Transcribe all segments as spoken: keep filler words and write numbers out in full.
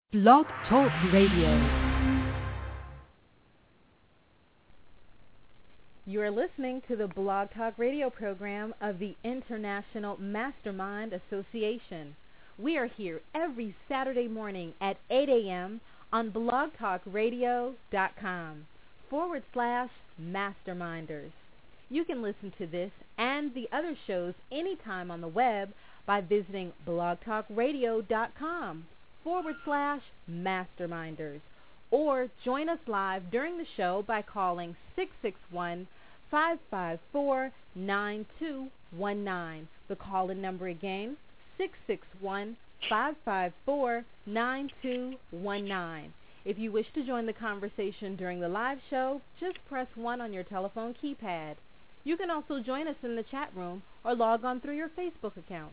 Blog Talk Radio. You are listening to the Blog Talk Radio program of the International Mastermind Association. We are here every Saturday morning at eight a.m. on blogtalkradio.com forward slash masterminders. You can listen to this and the other shows anytime on the web by visiting blogtalkradio.com forward slash masterminders, or join us live during the show by calling six six one, five five four, nine two one nine. The call-in number again, six six one, five five four, nine two one nine. If you wish to join the conversation during the live show, just press one on your telephone keypad. You can also join us in the chat room or log on through your Facebook account.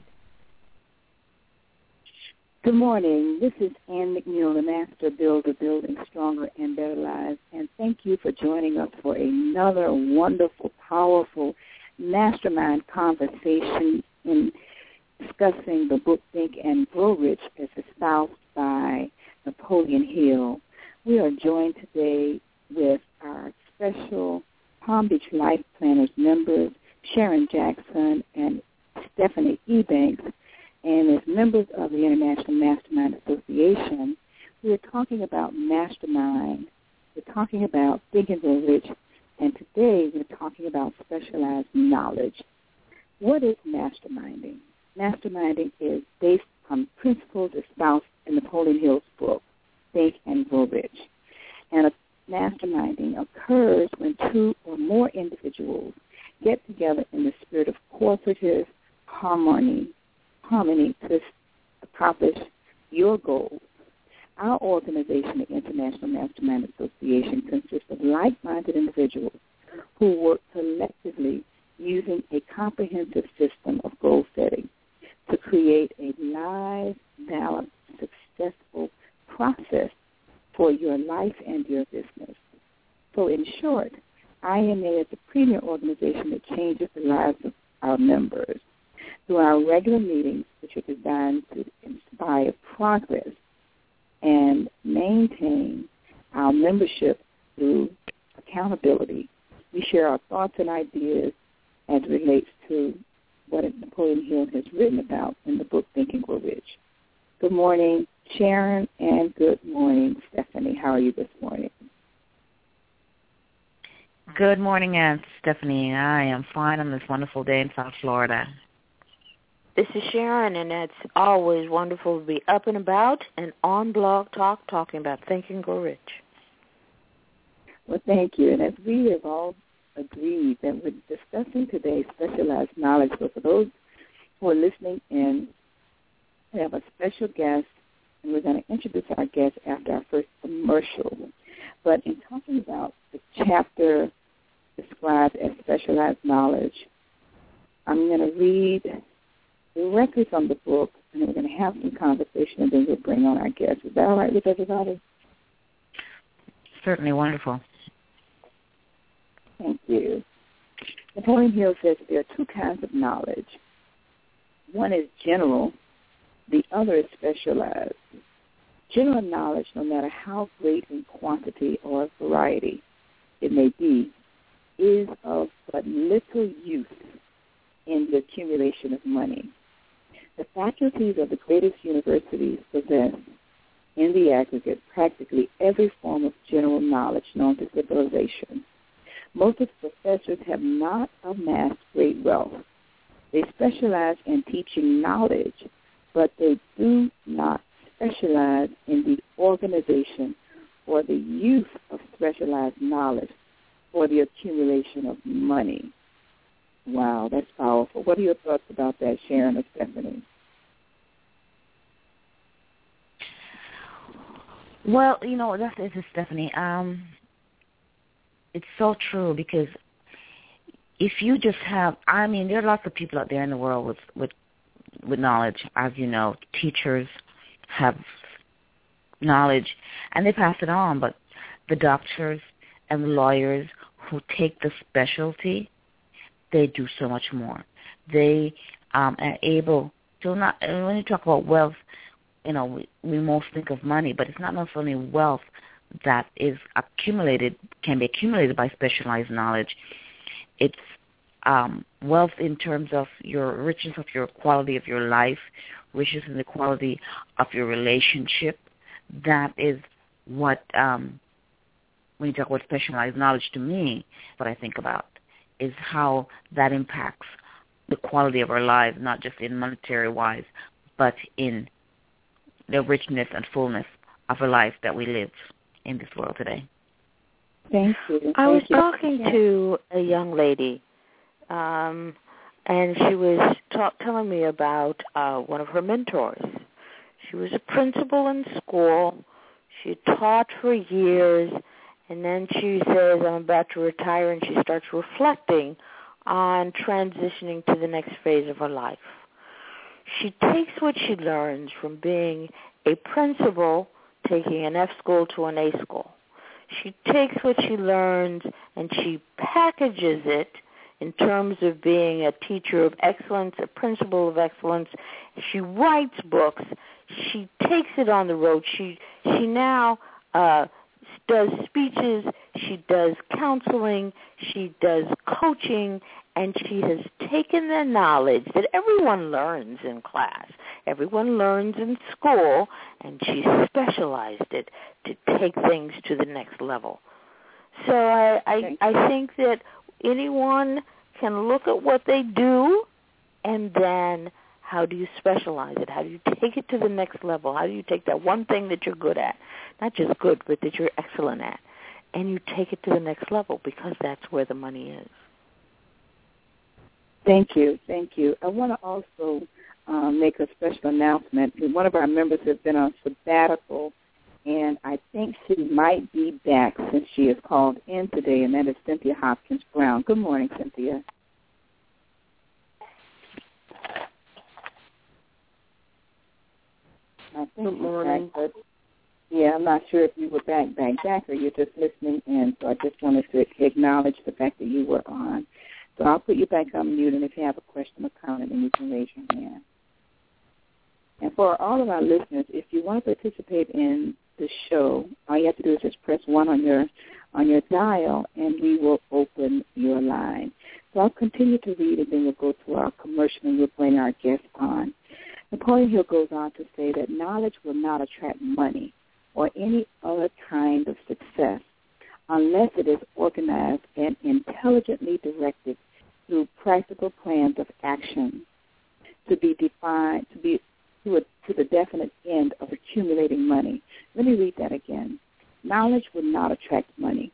Good morning. This is Ann McNeil, the Master Builder, Building Stronger and Better Lives, and thank you for joining us for another wonderful, powerful mastermind conversation in discussing the book Think and Grow Rich as espoused by Napoleon Hill. We are joined today with our special Palm Beach Life Planners members, Sharon Jackson and Stephanie Ebanks. And as members of the International Mastermind Association, we are talking about mastermind. We're talking about Think and Grow Rich, and today we're talking about specialized knowledge. What is masterminding? Masterminding is based on principles espoused in Napoleon Hill's book, Think and Grow Rich. And a masterminding occurs when two or more individuals get together in the spirit of cooperative harmony harmony to accomplish your goals. Our organization, the International Mastermind Association, consists of like-minded individuals who work collectively using a comprehensive system of goal setting to create a live, balanced, successful process for your life and your business. So in short, I M A is a premier organization that changes the lives of our members through our regular meetings, which are designed to inspire progress and maintain our membership through accountability. We share our thoughts and ideas as it relates to what Napoleon Hill has written about in the book Think and Grow Rich. Good morning, Sharon, and good morning, Stephanie. How are you this morning? Good morning, Aunt Stephanie. I am fine on this wonderful day in South Florida. This is Sharon, and it's always wonderful to be up and about and on Blog Talk talking about Think and Grow Rich. Well, thank you. And as we have all agreed that we're discussing today specialized knowledge, so for those who are listening in, we have a special guest, and we're going to introduce our guest after our first commercial. But in talking about the chapter described as specialized knowledge, I'm going to read directly from the book, and then we're going to have some conversation, and then we'll bring on our guests. Is that all right with everybody? Certainly wonderful. Thank you. Napoleon Hill says there are two kinds of knowledge. One is general. The other is specialized. General knowledge, no matter how great in quantity or variety it may be, is of but little use in the accumulation of money. The faculties of the greatest universities possess, in the aggregate, practically every form of general knowledge known to civilization. Most of the professors have not amassed great wealth. They specialize in teaching knowledge, but they do not specialize in the organization or the use of specialized knowledge for the accumulation of money. Wow, that's powerful. What are your thoughts about that, Sharon or Stephanie? Well, you know, that's this is Stephanie. Um, it's so true because if you just have, I mean, there are lots of people out there in the world with with, with knowledge, as you know. Teachers have knowledge, and they pass it on, but the doctors and the lawyers who take the specialty, they do so much more. They um, are able to not, when you talk about wealth, you know, we, we most think of money, but it's not necessarily wealth that is accumulated, can be accumulated by specialized knowledge. It's um, wealth in terms of your richness of your quality of your life, richness in the quality of your relationship. That is what, um, when you talk about specialized knowledge, to me, what I think about is how that impacts the quality of our lives, not just in monetary-wise, but in the richness and fullness of a life that we live in this world today. Thank you. I was Thank you. talking to a young lady, um, and she was talk, telling me about uh, one of her mentors. She was a principal in school. She taught for years, and then she says, I'm about to retire, and she starts reflecting on transitioning to the next phase of her life. She takes what she learns from being a principal, taking an F school to an A school. She takes what she learns and she packages it in terms of being a teacher of excellence, a principal of excellence. She writes books. She takes it on the road. She she now uh, does speeches. She does counseling. She does coaching. And she has taken the knowledge that everyone learns in class, everyone learns in school, and she specialized it to take things to the next level. So I, I, I think that anyone can look at what they do, and then how do you specialize it? How do you take it to the next level? How do you take that one thing that you're good at, not just good, but that you're excellent at, and you take it to the next level, because that's where the money is. Thank you. Thank you. I want to also um, make a special announcement. One of our members has been on sabbatical, and I think she might be back since she is called in today, and that is Cynthia Hopkins Brown. Good morning, Cynthia. I think Good morning. Back, but yeah, I'm not sure if you were back, back, back, or you're just listening in, so I just wanted to acknowledge the fact that you were on. So I'll put you back on mute, and if you have a question or comment, then you can raise your hand. And for all of our listeners, if you want to participate in the show, all you have to do is just press one on your on your dial, and we will open your line. So I'll continue to read, and then we'll go to our commercial, and we'll bring our guests on. Napoleon Hill goes on to say that knowledge will not attract money or any other kind of success unless it is organized and intelligently directed through practical plans of action to be defined, to be to, a, to the definite end of accumulating money. Let me read that again. Knowledge will not attract money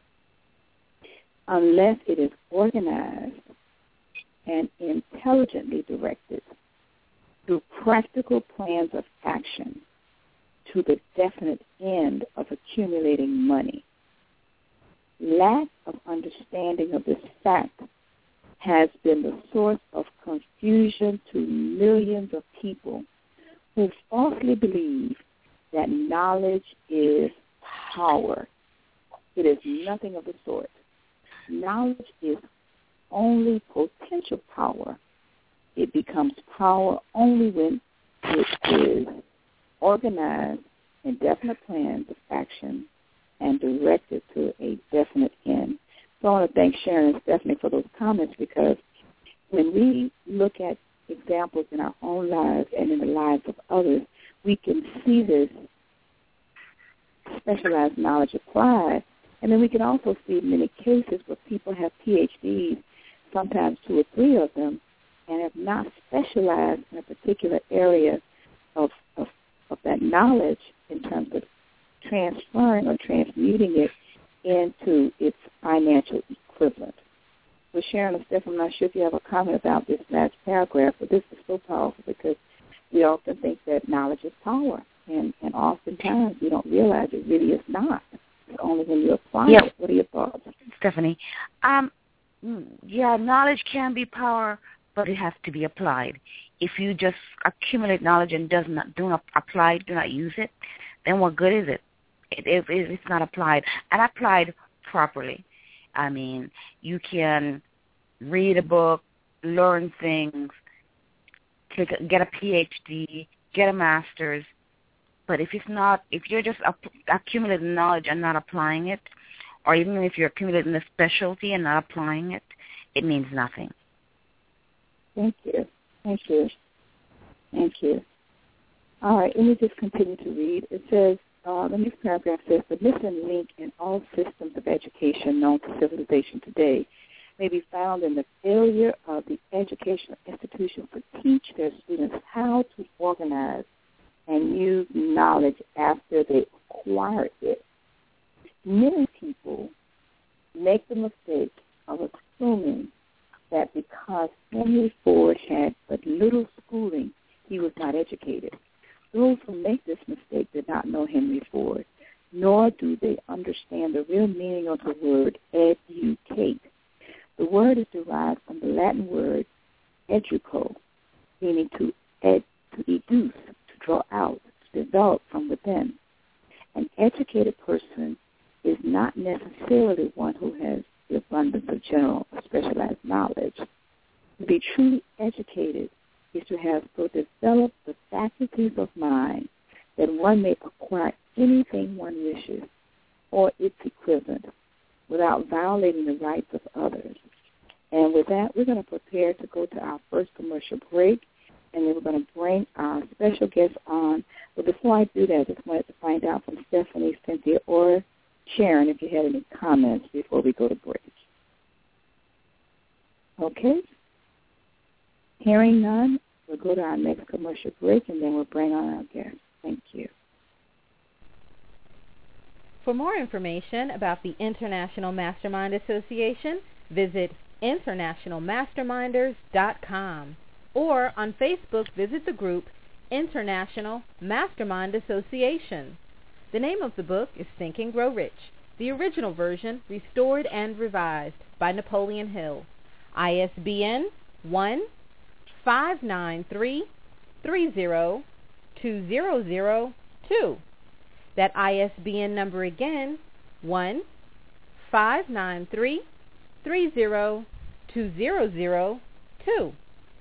unless it is organized and intelligently directed through practical plans of action to the definite end of accumulating money. Lack of understanding of this fact has been the source of confusion to millions of people who falsely believe that knowledge is power. It is nothing of the sort. Knowledge is only potential power. It becomes power only when it is organized in definite plans of action and directed to a definite end. So I want to thank Sharon and Stephanie for those comments, because when we look at examples in our own lives and in the lives of others, we can see this specialized knowledge applied. And then we can also see many cases where people have P H Ds, sometimes two or three of them, and have not specialized in a particular area of, of, of that knowledge in terms of transferring or transmuting it into its financial equivalent. Well, Sharon and Steph, I'm not sure if you have a comment about this last paragraph, but this is so powerful because we often think that knowledge is power, and, and oftentimes we don't realize it really is not. It's only when you apply yeah. it. What are your thoughts? Stephanie, um, yeah, knowledge can be power, but it has to be applied. If you just accumulate knowledge and does not do not apply, do not use it, then what good is it? It, it, it's not applied, and applied properly. I mean, you can read a book, learn things, take a, get a P H D, get a master's, But if it's not, if you're just accumulating knowledge and not applying it, or even if you're accumulating a specialty and not applying it, it means nothing. Thank you. Thank you. Thank you. All right, let me just continue to read. It says, uh, the next paragraph says, the missing link in all systems of education known to civilization today may be found in the failure of the educational institutions to teach their students how to organize and use knowledge after they acquire it. Many people make the mistake of assuming that because Henry Ford had but little schooling, he was not educated. Those who make this mistake did not know Henry Ford, nor do they understand the real meaning of the word educate. The word is derived from the Latin word educo, meaning to ed, to educe, to draw out, to develop from within. An educated person is not necessarily one who has the abundance of general or specialized knowledge. To be truly educated is to have so developed the faculties of mind that one may acquire anything one wishes or its equivalent without violating the rights of others. And with that, we're going to prepare to go to our first commercial break, and then we're going to bring our special guest on. But before I do that, I just wanted to find out from Stephanie, Cynthia, or Sharon if you had any comments before we go to break. Okay. Hearing none, we'll go to our next commercial break, and then we'll bring on our guest. Thank you. For more information about the International Mastermind Association, visit international masterminders dot com, or on Facebook, visit the group International Mastermind Association. The name of the book is Think and Grow Rich, the original version restored and revised by Napoleon Hill. I S B N one five nine three three zero two zero zero two. That I S B N number again, one five nine three three zero two zero zero two.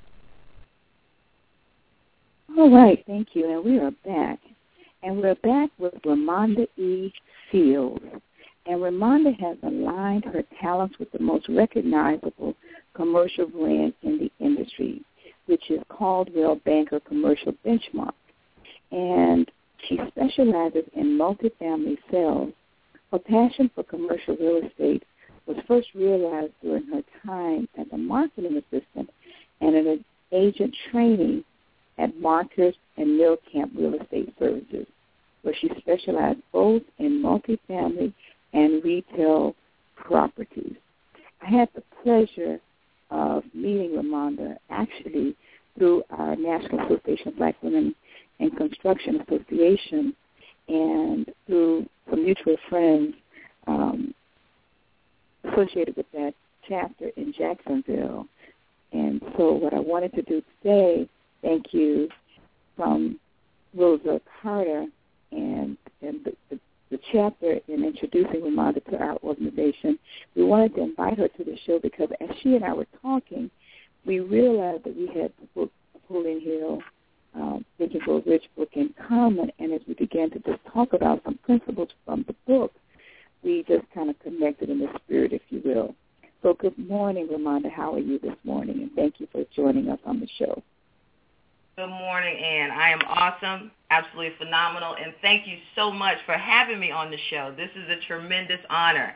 All right, thank you. And we are back. And we're back with Ramonda E. Fields. And Ramonda has aligned her talents with the most recognizable commercial brand in the industry, which is Caldwell Banker Commercial Benchmark. And she specializes in multifamily sales. Her passion for commercial real estate was first realized during her time as a marketing assistant and an agent training at Marcus and Millcamp Real Estate Services, where she specialized both in multifamily and retail properties. I had the pleasure of meeting Ramonda actually through our National Association of Black Women in Construction Association and through some mutual friends um, associated with that chapter in Jacksonville. And so what I wanted to do today, thank you from Rosa Carter and, and the, the, the chapter in introducing Ramonda to our organization. We wanted to invite her to the show because as she and I were talking, we realized that we had the book Napoleon Hill, um, Think and Grow Rich book in common, and as we began to just talk about some principles from the book, we just kind of connected in the spirit, if you will. So good morning, Ramonda. How are you this morning? And thank you for joining us on the show. Good morning, Ann. I am awesome, absolutely phenomenal, and thank you so much for having me on the show. This is a tremendous honor.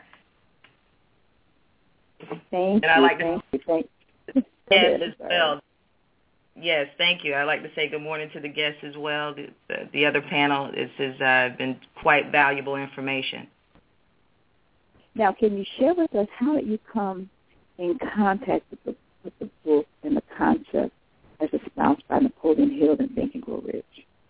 Thank and I you. like thank to, you. Thank you. Yes, as well. Yes, thank you. I'd like to say good morning to the guests as well. The, the, the other panel is, has uh, been quite valuable information. Now, can you share with us how did you come in contact with the, with the book and the concept as espoused by Napoleon Hill and Think and Grow Rich?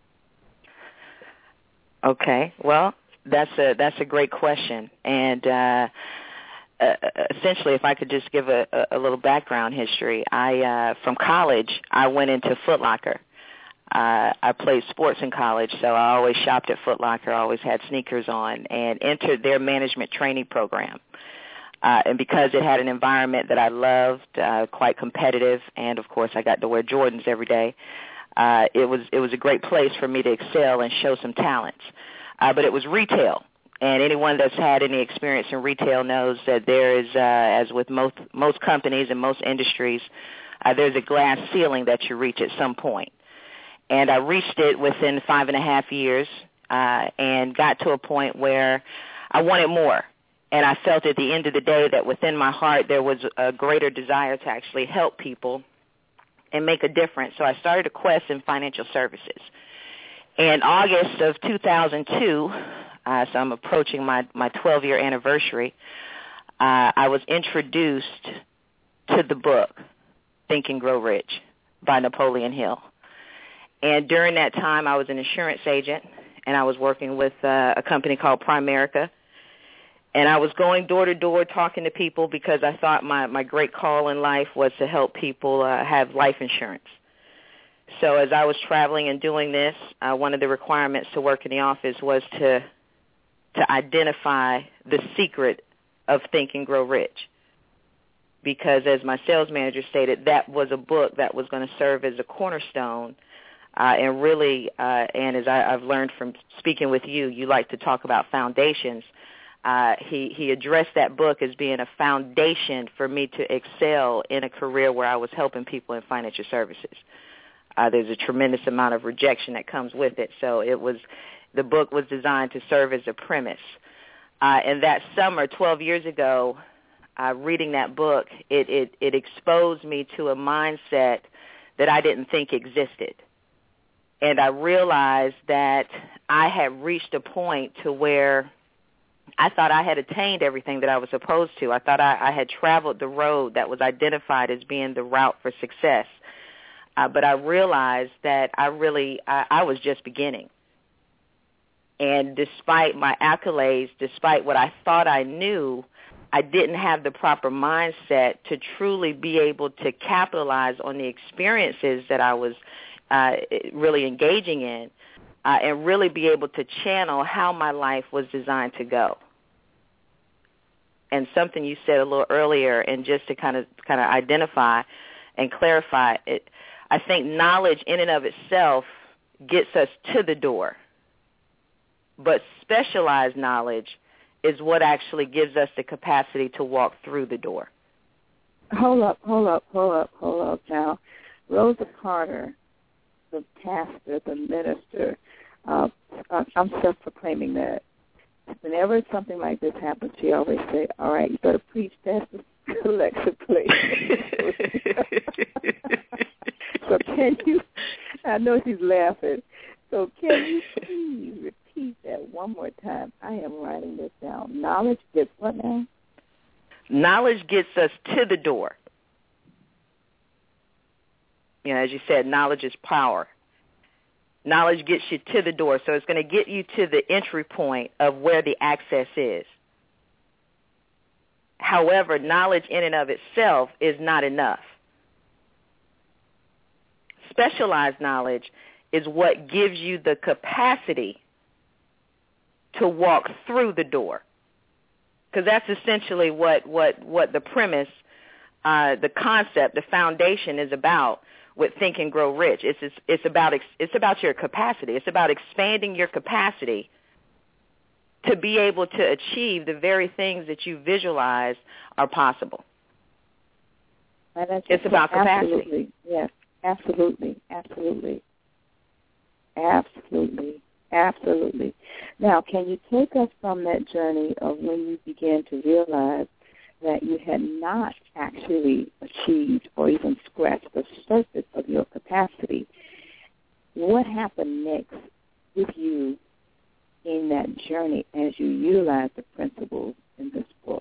Okay, well, that's a that's a great question, and uh, uh, essentially, if I could just give a, a little background history, I uh, from college I went into Foot Locker. Uh, I played sports in college, so I always shopped at Foot Locker. I always had sneakers on, and entered their management training program. Uh, and because it had an environment that I loved, uh, quite competitive, and, of course, I got to wear Jordans every day, uh, it was it was a great place for me to excel and show some talents. Uh, but it was retail. And anyone that's had any experience in retail knows that there is, uh, as with most most companies and most industries, uh, there's a glass ceiling that you reach at some point. And I reached it within five and a half years uh, and got to a point where I wanted more. And I felt at the end of the day that within my heart there was a greater desire to actually help people and make a difference. So I started a quest in financial services. In August of two thousand two, Uh, so I'm approaching my, my twelve-year anniversary, uh, I was introduced to the book, Think and Grow Rich, by Napoleon Hill. And during that time, I was an insurance agent, and I was working with uh, a company called Primerica. And I was going door to door talking to people because I thought my, my great call in life was to help people uh, have life insurance. So as I was traveling and doing this, uh, one of the requirements to work in the office was to to identify the secret of Think and Grow Rich. Because as my sales manager stated, that was a book that was going to serve as a cornerstone. Uh, and really, uh, and as I, I've learned from speaking with you, you like to talk about foundations. Uh, he, he addressed that book as being a foundation for me to excel in a career where I was helping people in financial services. Uh, there's a tremendous amount of rejection that comes with it. So it was... The book was designed to serve as a premise. Uh, and that summer, twelve years ago, uh, reading that book, it, it, it exposed me to a mindset that I didn't think existed. And I realized that I had reached a point to where I thought I had attained everything that I was supposed to. I thought I, I had traveled the road that was identified as being the route for success. Uh, but I realized that I really, I, I was just beginning. And despite my accolades, despite what I thought I knew, I didn't have the proper mindset to truly be able to capitalize on the experiences that I was uh, really engaging in uh, and really be able to channel how my life was designed to go. And something you said a little earlier, and just to kind of kind of identify and clarify it, I think knowledge in and of itself gets us to the door. But specialized knowledge is what actually gives us the capacity to walk through the door. Hold up, hold up, hold up, hold up now. Rosa Carter, the pastor, the minister, uh, I'm self-proclaiming that. Whenever something like this happens, she always say, all right, you better preach Pastor Alexa, please. So can you, I know she's laughing, so can you please repeat that one more time? I am writing this down. Knowledge gets what now? Knowledge gets us to the door. You know, as you said, knowledge is power. Knowledge gets you to the door, so it's going to get you to the entry point of where the access is. However, knowledge in and of itself is not enough. Specialized knowledge is what gives you the capacity to walk through the door, because that's essentially what, what, what the premise, uh, the concept, the foundation is about. With Think and Grow Rich, it's, it's it's about it's about your capacity. It's about expanding your capacity to be able to achieve the very things that you visualize are possible. It's about capacity. Absolutely, yes, absolutely, absolutely, absolutely, absolutely. Now, can you take us from that journey of when you began to realize that you had not actually achieved or even scratched the surface of your capacity? What happened next with you in that journey as you utilized the principles in this book?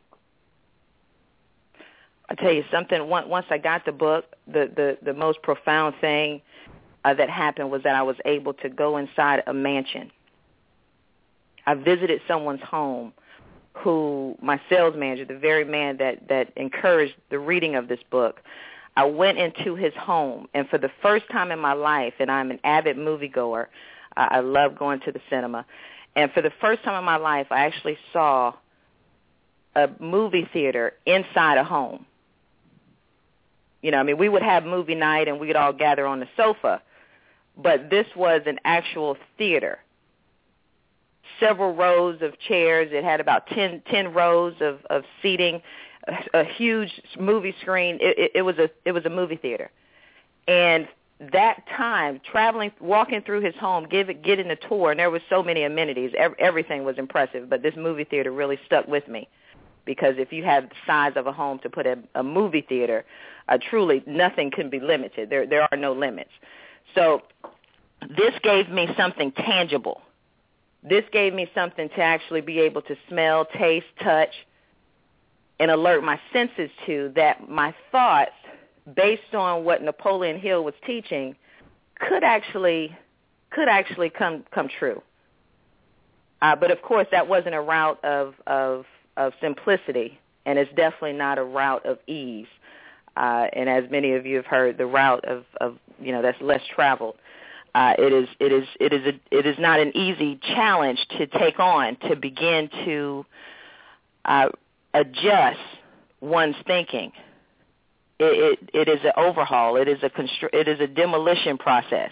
I'll tell you something. Once I got the book, the, the, the most profound thing uh, that happened was that I was able to go inside a mansion. I visited someone's home who, my sales manager, the very man that, that encouraged the reading of this book, I went into his home, and for the first time in my life, and I'm an avid moviegoer, uh, I love going to the cinema, and for the first time in my life, I actually saw a movie theater inside a home. You know, I mean, we would have movie night, and we would all gather on the sofa, but this was an actual theater. Several rows of chairs. It had about ten, ten rows of, of seating, a, a huge movie screen. It, it, it was a it was a movie theater. And that time, traveling, walking through his home, give, getting a tour, and there was so many amenities. Every, everything was impressive, but this movie theater really stuck with me because if you have the size of a home to put a, a movie theater, uh, truly nothing can be limited. There, there are no limits. So this gave me something tangible. This gave me something to actually be able to smell, taste, touch, and alert my senses to that my thoughts, based on what Napoleon Hill was teaching, could actually could actually come come true. Uh, but of course, that wasn't a route of, of of simplicity, and it's definitely not a route of ease. Uh, and as many of you have heard, the route of, of you know that's less traveled. Uh, it is it is it is a, it is not an easy challenge to take on to begin to uh, adjust one's thinking. It, it, it is an overhaul. It is a constr- it is a demolition process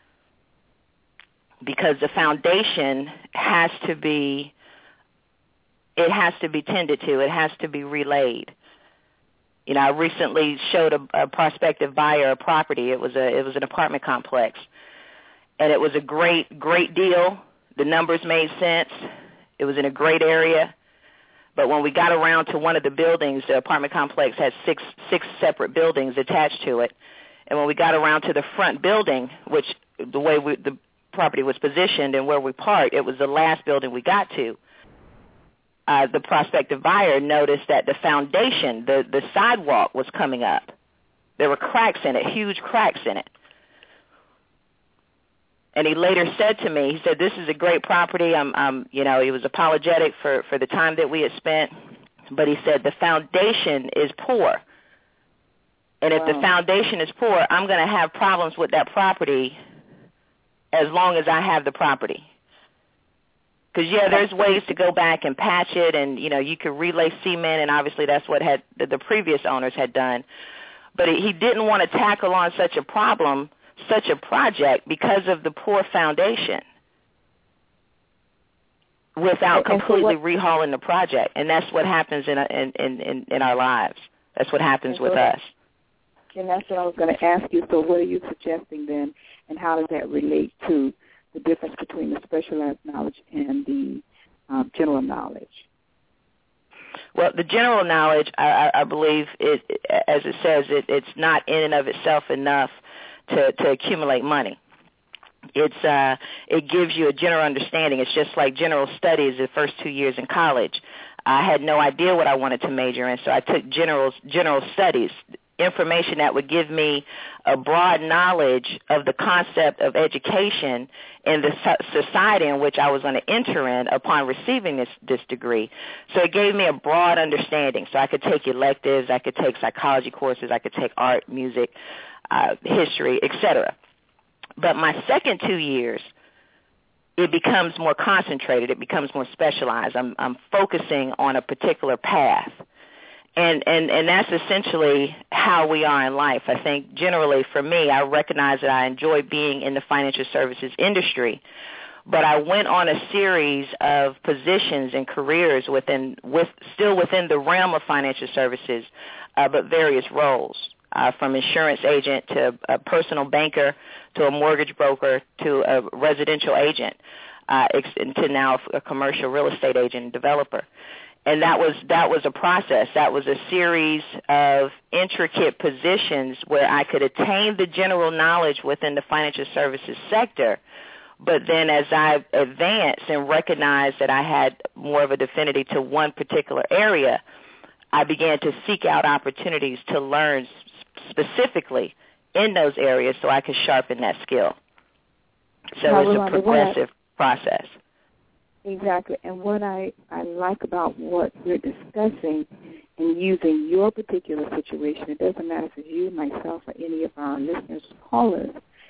because the foundation has to be it has to be tended to. It has to be relayed. You know, I recently showed a, a prospective buyer a property. It was a it was an apartment complex, and it was a great great deal. The numbers made sense. It was in a great area. But when we got around to one of the buildings, the apartment complex had six six separate buildings attached to it. And when we got around to the front building, which the way we, the property was positioned and where we parked, it was the last building we got to. Uh, the prospective buyer noticed that the foundation, the, the sidewalk was coming up. There were cracks in it, huge cracks in it. And he later said to me, he said, "This is a great property. I'm, I'm, you know, he was apologetic for, for the time that we had spent, but he said the foundation is poor. And if wow. the foundation is poor, I'm going to have problems with that property as long as I have the property. Because, yeah, there's ways to go back and patch it, and, you know, you could relay cement, and obviously that's what had the, the previous owners had done. But he didn't want to tackle on such a problem, such a project, because of the poor foundation without and completely so what, rehauling the project. And that's what happens in, in, in, in our lives. That's what happens with so, us. And that's what I was going to ask you. So what are you suggesting then, and how does that relate to the difference between the specialized knowledge and the um, general knowledge? Well, the general knowledge, I, I believe, it, as it says, it, it's not in and of itself enough to, to accumulate money. It's uh, it gives you a general understanding. It's just like general studies the first two years in college. I had no idea what I wanted to major in, so I took general general studies, information that would give me a broad knowledge of the concept of education in the society in which I was going to enter in upon receiving this, this degree. So it gave me a broad understanding. So I could take electives, I could take psychology courses, I could take art, music, uh, history, et cetera. But my second two years, it becomes more concentrated. It becomes more specialized. I'm, I'm focusing on a particular path. And, and, and that's essentially how we are in life. I think generally for me, I recognize that I enjoy being in the financial services industry, but I went on a series of positions and careers within, with, still within the realm of financial services, uh, but various roles, uh, from insurance agent to a personal banker to a mortgage broker to a residential agent, uh, to now a commercial real estate agent and developer. And that was that was a process. That was a series of intricate positions where I could attain the general knowledge within the financial services sector. But then as I advanced and recognized that I had more of a affinity to one particular area, I began to seek out opportunities to learn specifically in those areas so I could sharpen that skill. So now, it's a progressive process. Exactly. And what I, I like about what we're discussing and using your particular situation, it doesn't matter if it's you, myself, or any of our listeners or callers,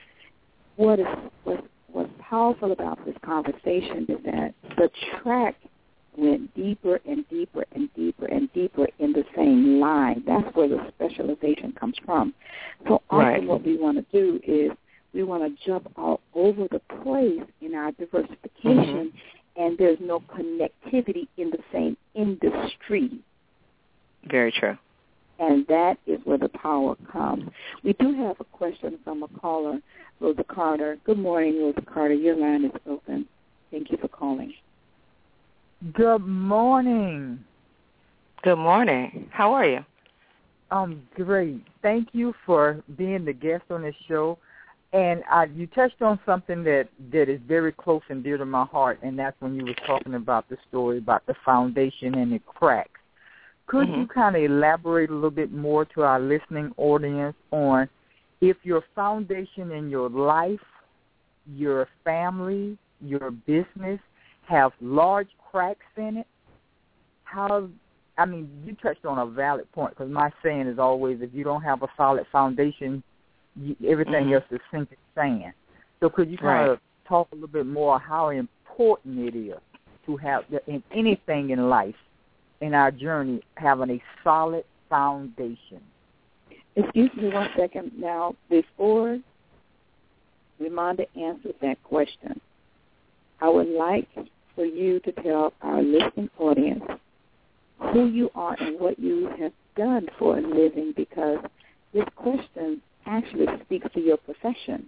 what is what, what's powerful about this conversation is that the track went deeper and deeper and deeper and deeper in the same line. That's where the specialization comes from. So often right. what we want to do is we want to jump all over the place in our diversification, mm-hmm. and there's no connectivity in the same industry. Very true. And that is where the power comes. We do have a question from a caller, Rosa Carter. Good morning, Rosa Carter. Your line is open. Thank you for calling. Good morning. Good morning. How are you? I'm great. Thank you for being the guest on this show. And I, you touched on something that, that is very close and dear to my heart, and that's when you were talking about the story about the foundation and the cracks. Could mm-hmm. you kind of elaborate a little bit more to our listening audience on if your foundation in your life, your family, your business have large cracks in it? How, I mean, you touched on a valid point, because my saying is always, if you don't have a solid foundation, you, everything mm-hmm. else is sinking sand. So could you kind right. of talk a little bit more how important it is to have, in anything in life, in our journey, having a solid foundation? Excuse me one second. Now, before Ramonda answers that question, I would like for you to tell our listening audience who you are and what you have done for a living, because this question actually speaks to your profession.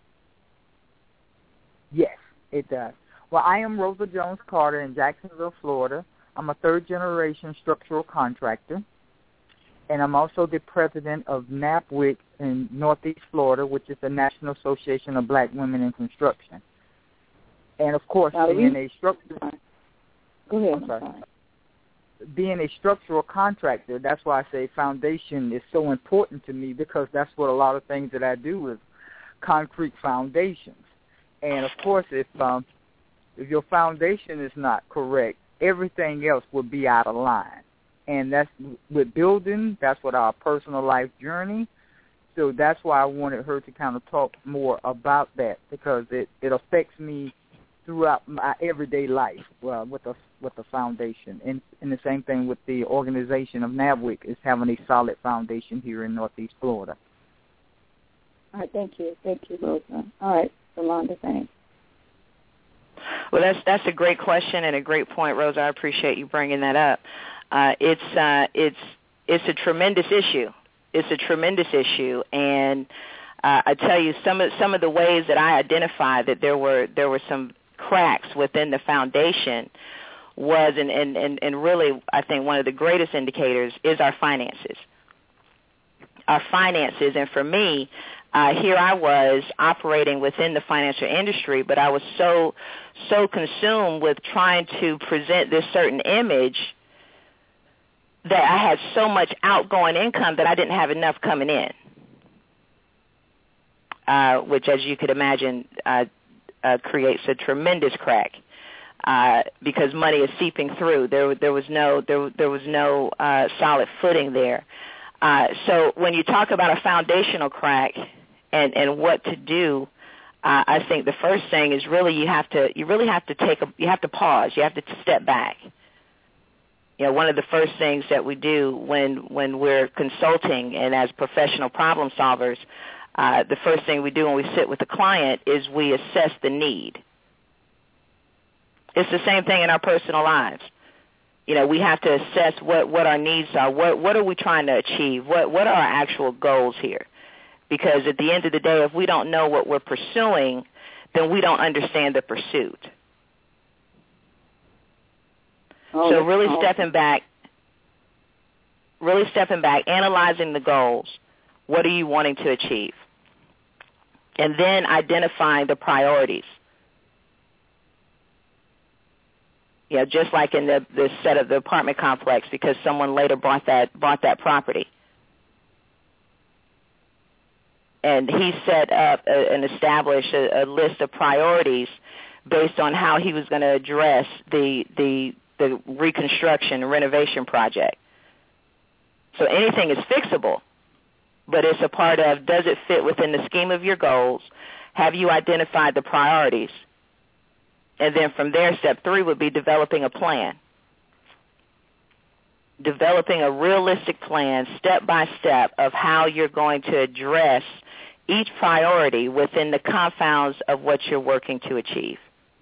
Yes, it does. Well, I am Rosa Jones Carter in Jacksonville, Florida. I'm a third-generation structural contractor, and I'm also the president of NABWIC in Northeast Florida, which is the National Association of Black Women in Construction. And, of course, now, being a structural Go ahead. I'm sorry. Being a structural contractor, that's why I say foundation is so important to me, because that's what a lot of things that I do is concrete foundations. And, of course, if um, if your foundation is not correct, everything else will be out of line. And that's with building, that's what our personal life journey. So that's why I wanted her to kind of talk more about that, because it, it affects me throughout my everyday life well, with the with the foundation. And, and the same thing with the organization of NABWIC is having a solid foundation here in Northeast Florida. All right, thank you. Thank you, Rosa. All right, Yolanda, thanks. Well, that's that's a great question and a great point, Rosa. I appreciate you bringing that up. Uh, it's uh, it's it's a tremendous issue. It's a tremendous issue, and uh, I tell you, some of some of the ways that I identified that there were there were some cracks within the foundation was, and, and, and, and really, I think one of the greatest indicators is our finances. Our finances, and for me, uh, here I was operating within the financial industry, but I was so so consumed with trying to present this certain image that I had so much outgoing income that I didn't have enough coming in, uh, which, as you could imagine, uh, uh, creates a tremendous crack uh, because money is seeping through. There, there was no, there, there was no uh, solid footing there. Uh, so when you talk about a foundational crack and, and what to do, uh, I think the first thing is really you have to, you really have to take a, you have to pause. You have to step back. You know, one of the first things that we do when when we're consulting and as professional problem solvers, uh, the first thing we do when we sit with the client is we assess the need. It's the same thing in our personal lives. You know, we have to assess what, what our needs are. What what are we trying to achieve? What what are our actual goals here? Because at the end of the day, if we don't know what we're pursuing, then we don't understand the pursuit. Oh, so really awesome. stepping back, really stepping back, analyzing the goals. What are you wanting to achieve? And then identifying the priorities. You know, just like in the, the set of the apartment complex, because someone later bought that bought that property. And he set up a, and established a, a list of priorities based on how he was going to address the the the reconstruction and renovation project. So anything is fixable, but it's a part of, does it fit within the scheme of your goals? Have you identified the priorities? And then from there, step three would be developing a plan. Developing a realistic plan, step by step, of how you're going to address each priority within the confounds of what you're working to achieve.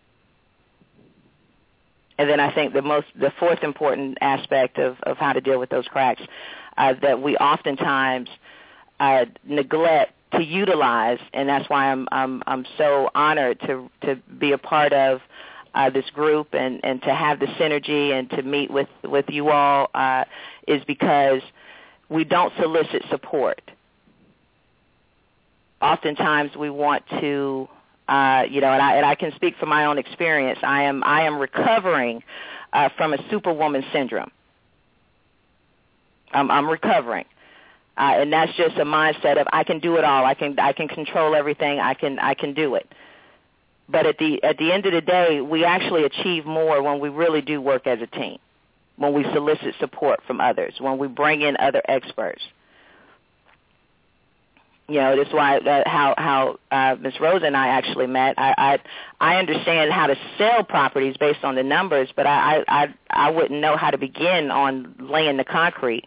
And then I think the most, the fourth important aspect of, of how to deal with those cracks uh, that we oftentimes uh, neglect to utilize, and that's why I'm I'm I'm so honored to to be a part of uh, this group and, and to have the synergy and to meet with with you all uh, is because we don't solicit support. Oftentimes we want to, uh, you know, and I and I can speak from my own experience. I am I am recovering uh, from a superwoman syndrome. I'm, I'm recovering. Uh, and that's just a mindset of I can do it all. I can I can control everything. I can I can do it. But at the at the end of the day, we actually achieve more when we really do work as a team, when we solicit support from others, when we bring in other experts. You know, that's why uh, how how uh, Miz Rosa and I actually met. I, I I understand how to sell properties based on the numbers, but I I I wouldn't know how to begin on laying the concrete.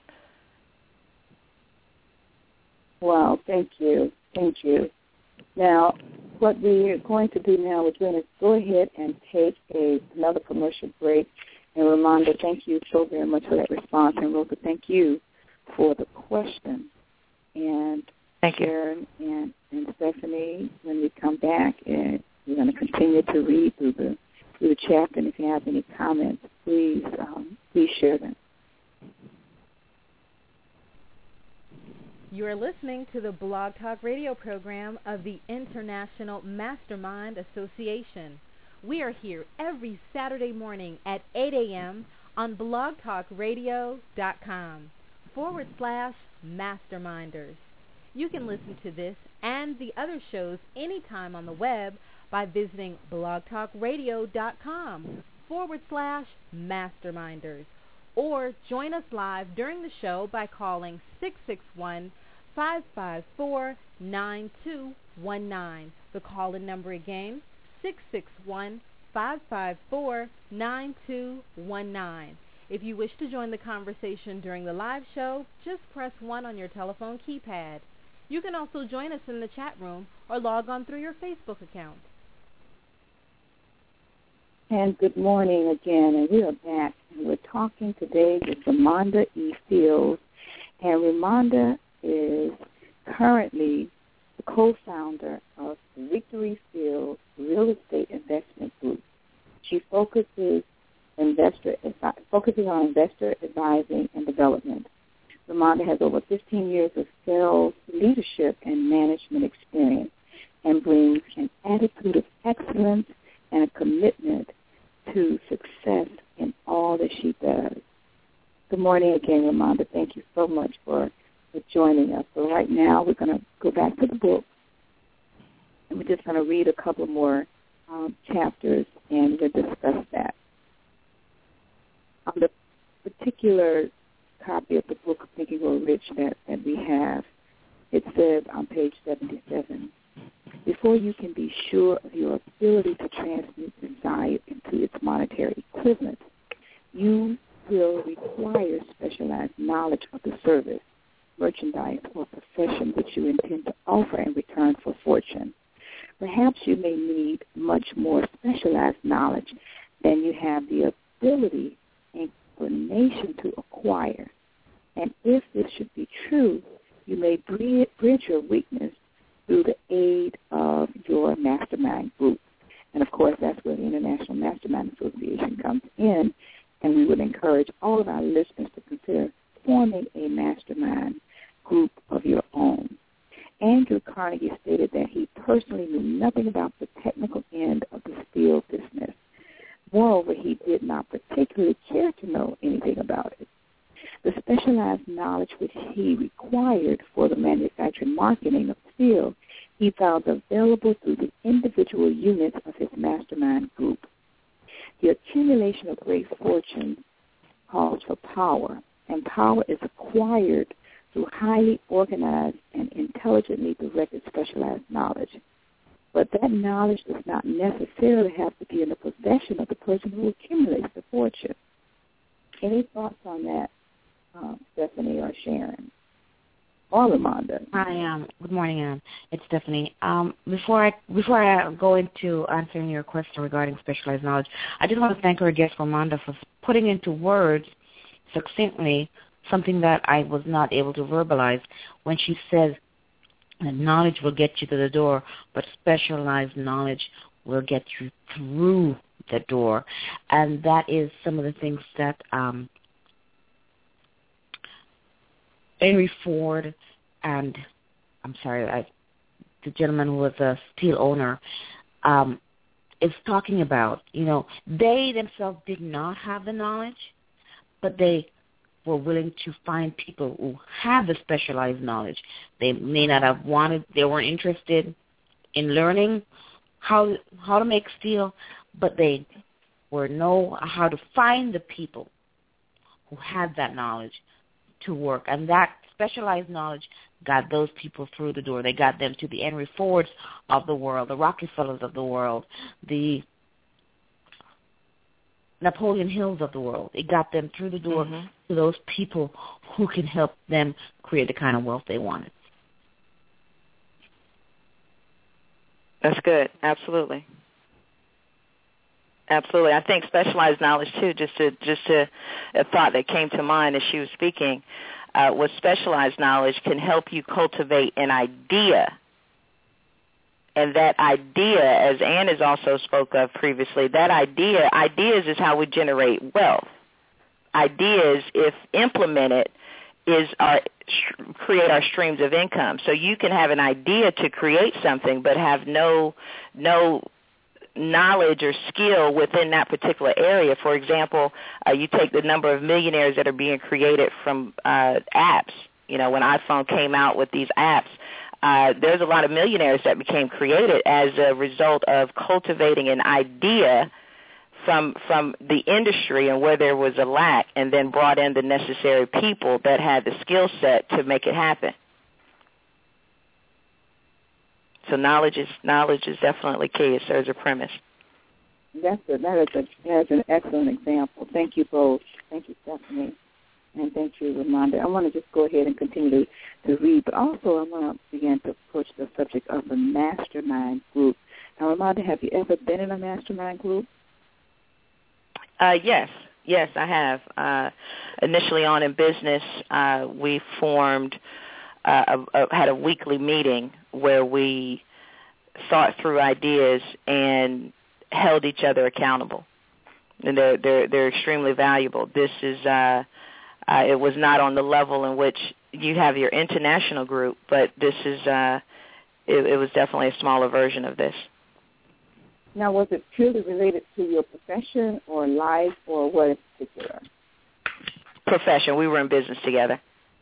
Wow, thank you. Thank you. Now, what we're going to do now is we're going to go ahead and take a, another commercial break. And Ramonda, thank you so very much for that response. And Rosa, thank you for the question. And thank you. Sharon and, and Stephanie, when we come back, and we're going to continue to read through the through the chapter. And if you have any comments, please um, please share them. You are listening to the Blog Talk Radio program of the International Mastermind Association. We are here every Saturday morning at eight a.m. on blogtalkradio.com forward slash masterminders. You can listen to this and the other shows anytime on the web by visiting blogtalkradio.com forward slash masterminders. Or join us live during the show by calling six six one, five five four, nine two one nine. The call-in number again, six six one, five five four, nine two one nine. If you wish to join the conversation during the live show, just press one on your telephone keypad. You can also join us in the chat room or log on through your Facebook account. And good morning again, and we are back, and we're talking today with Ramonda E. Fields, and Ramonda is currently the co-founder of Victory Fields Real Estate Investment Group. She focuses investor focuses on investor advising and development. Ramonda has over fifteen years of sales, leadership, and management experience, and brings an attitude of excellence and a commitment to success in all that she does. Good morning again, Ramonda. Thank you so much for, for joining us. So right now we're going to go back to the book, and we're just going to read a couple more um, chapters, and we'll discuss that. On the particular copy of the book, Think and Grow Rich, that, that we have, it says on page seventy-seven, before you can be sure of your ability to transmute desire into its monetary equivalent, you will require specialized knowledge of the service, merchandise, or profession which you intend to offer in return for fortune. Perhaps you may need much more specialized knowledge than you have the ability and inclination to acquire. And if this should be true, you may bridge your weakness through the aid of your mastermind group. And, of course, that's where the International Mastermind Association comes in, and we would encourage all of our listeners to consider forming a mastermind group of your own. Andrew Carnegie stated that he personally knew nothing about the technical end of the steel business. Moreover, he did not particularly care to know anything about it. The specialized knowledge which he required for the manufacturing marketing of steel, he found available through the individual units of his mastermind group. The accumulation of great fortune calls for power, and power is acquired through highly organized and intelligently directed specialized knowledge. But that knowledge does not necessarily have to be in the possession of the person who accumulates the fortune. Any thoughts on that, um, Stephanie or Sharon? or Ramonda. Hi, um, good morning, Ann. It's Stephanie. Um, before I before I go into answering your question regarding specialized knowledge, I just want to thank our guest, Ramonda, for putting into words succinctly something that I was not able to verbalize when she says that knowledge will get you to the door, but specialized knowledge will get you through the door. And that is some of the things that um, Henry Ford and, I'm sorry, I, the gentleman who was a steel owner, um, is talking about. You know, they themselves did not have the knowledge, but they were willing to find people who have the specialized knowledge. They may not have wanted, they weren't interested in learning how how to make steel, but they were know how to find the people who had that knowledge to work. And that specialized knowledge got those people through the door. They got them to the Henry Fords of the world, the Rockefellers of the world, the Napoleon Hills of the world. It got them through the door mm-hmm. to those people who can help them create the kind of wealth they wanted. That's good. Absolutely. Absolutely. I think specialized knowledge, too, just to, just to, a thought that came to mind as she was speaking, uh, was specialized knowledge can help you cultivate an idea. And that idea, as Ann has also spoke of previously, that idea, ideas is how we generate wealth. Ideas, if implemented, is our create our streams of income. So you can have an idea to create something, but have no no knowledge or skill within that particular area. For example, uh, you take the number of millionaires that are being created from uh, apps. You know, when iPhone came out with these apps, Uh, there's a lot of millionaires that became created as a result of cultivating an idea from from the industry and where there was a lack, and then brought in the necessary people that had the skill set to make it happen. So knowledge is knowledge is definitely key. It serves a premise. That's a, that is a that's an excellent example. Thank you both. Thank you, Stephanie. And thank you, Ramonda. I want to just go ahead and continue to, to read, but also I want to begin to push the subject of the mastermind group. Now, Ramonda, have you ever been in a mastermind group? Uh, yes, yes, I have. Uh, initially on in business, uh, we formed, uh, a, a, had a weekly meeting where we thought through ideas and held each other accountable. And they're, they're, they're extremely valuable. This is... Uh, Uh, it was not on the level in which you have your international group, but this is, uh, it, it was definitely a smaller version of this. Now, was it purely related to your profession or life or what in particular? Profession. We were in business together.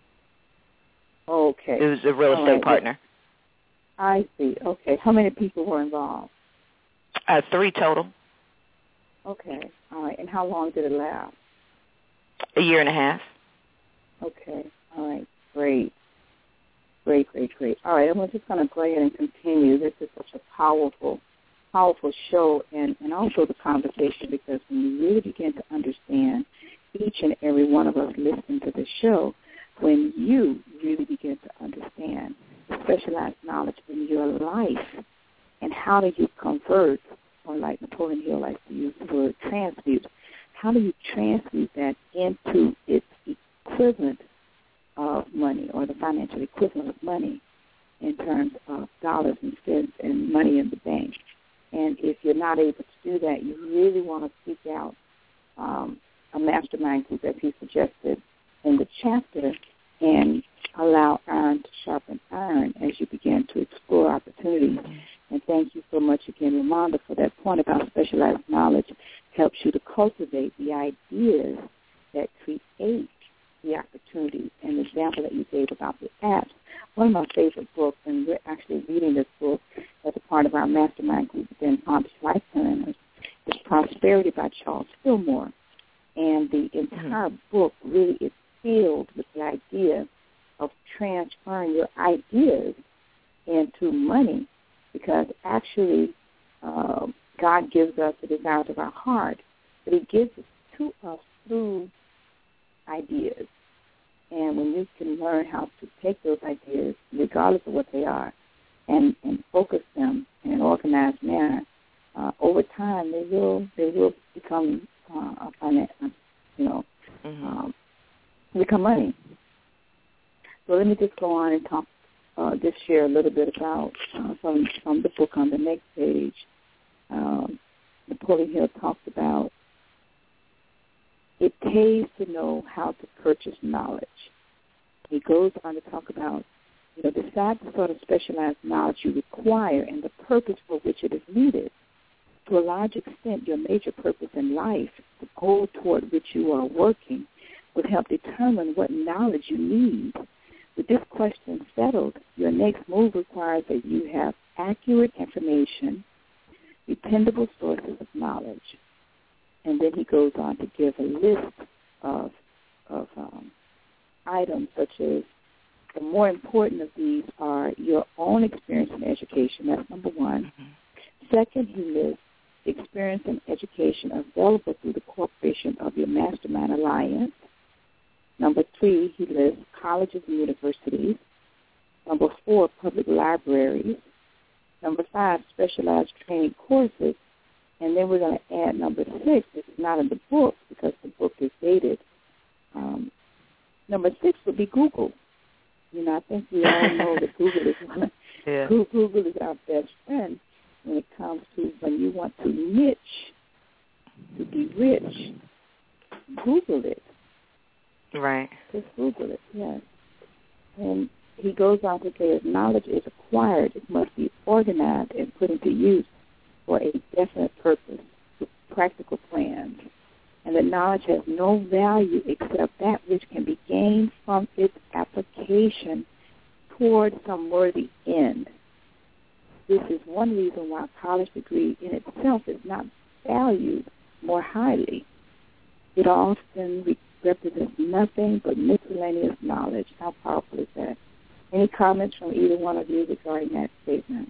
Okay. It was a real estate right. partner. I see. Okay. How many people were involved? Uh, three total. Okay. All right. And how long did it last? A year and a half. Okay. All right. Great. Great, great, great. All right. I'm just going to go ahead and continue. This is such a powerful, powerful show and, and also the conversation, because when you really begin to understand, each and every one of us listening to the show, when you really begin to understand the specialized knowledge in your life and how do you convert, or like Napoleon Hill likes to use the word transmute, how do you transmute that into its equivalent of money, or the financial equivalent of money in terms of dollars and cents and money in the bank? And if you're not able to do that, you really want to seek out um, a mastermind group, as he suggested in the chapter, and allow iron to sharpen iron as you begin to explore opportunities. And thank you so much again, Ramonda, for that point about specialized knowledge helps you to cultivate the ideas that create the opportunities. And the example that you gave about the apps, one of my favorite books, and we're actually reading this book as a part of our mastermind group within Accomplished Life Planners, is Prosperity by Charles Fillmore. And the entire mm-hmm. book really is filled with the idea of transferring your ideas into money, because actually uh, God gives us the desires of our heart, but he gives it to us through ideas. And when you can learn how to take those ideas, regardless of what they are, and, and focus them in an organized manner, uh, over time they will they will become uh, a finance, you know, mm-hmm. um, become money. So let me just go on and talk, uh, just share a little bit about uh, from from the book on the next page. Um, Napoleon Hill talks about it pays to know how to purchase knowledge. He goes on to talk about, you know, decide the sort of specialized knowledge you require and the purpose for which it is needed. To a large extent, your major purpose in life, the goal toward which you are working, will help determine what knowledge you need. With this question settled, your next move requires that you have accurate information, dependable sources of knowledge. And then he goes on to give a list of of um, items such as the more important of these are your own experience in education. That's number one. Mm-hmm. Second, he lists experience and education available through the corporation of your Mastermind Alliance. Number three, he lists colleges and universities. Number four, public libraries. Number five, specialized training courses. And then we're going to add number six. It's not in the book because the book is dated. Um, number six would be Google. You know, I think we all know that Google is one of, yeah. Google is our best friend when it comes to when you want to niche, to be rich. Google it. Right. Just Google it, yes. And he goes on to say, as knowledge is acquired, it must be organized and put into use for a definite purpose, with practical plans. And that knowledge has no value except that which can be gained from its application toward some worthy end. This is one reason why a college degree in itself is not valued more highly. It often re- represents nothing but miscellaneous knowledge. How powerful is that? Any comments from either one of you regarding that statement?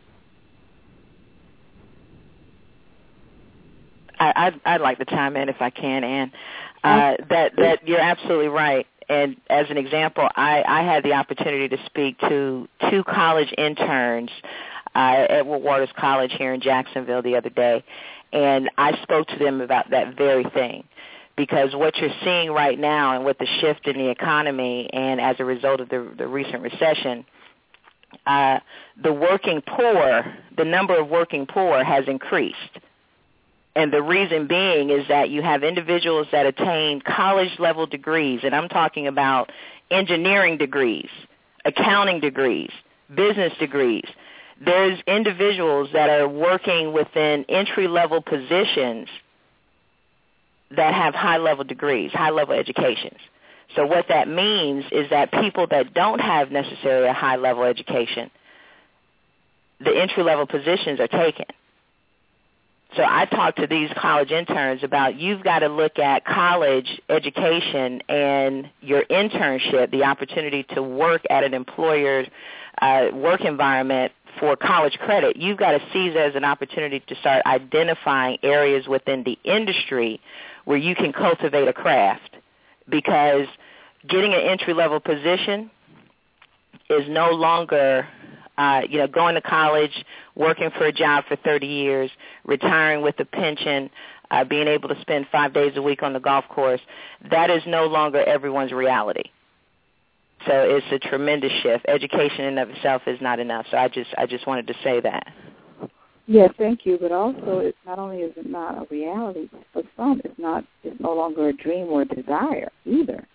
I, I'd, I'd like to chime in if I can, Ann. Uh, that that you're absolutely right. And as an example, I, I had the opportunity to speak to two college interns uh, at Edward Waters College here in Jacksonville the other day, and I spoke to them about that very thing. Because what you're seeing right now and with the shift in the economy and as a result of the, the recent recession, uh, the working poor, the number of working poor has increased. And the reason being is that you have individuals that attain college-level degrees, and I'm talking about engineering degrees, accounting degrees, business degrees. There's individuals that are working within entry-level positions that have high-level degrees, high-level educations. So what that means is that people that don't have necessarily a high-level education, the entry-level positions are taken. So I talk to these college interns about you've got to look at college education and your internship, the opportunity to work at an employer's uh, work environment for college credit. You've got to seize it as an opportunity to start identifying areas within the industry where you can cultivate a craft, because getting an entry-level position is no longer Uh, you know, going to college, working for a job for thirty years, retiring with a pension, uh, being able to spend five days a week on the golf course, that is no longer everyone's reality. So it's a tremendous shift. Education in and of itself is not enough. So I just I just wanted to say that. Yes, thank you. But also, it's not only is it not a reality, for some, it's not. It's no longer a dream or a desire either.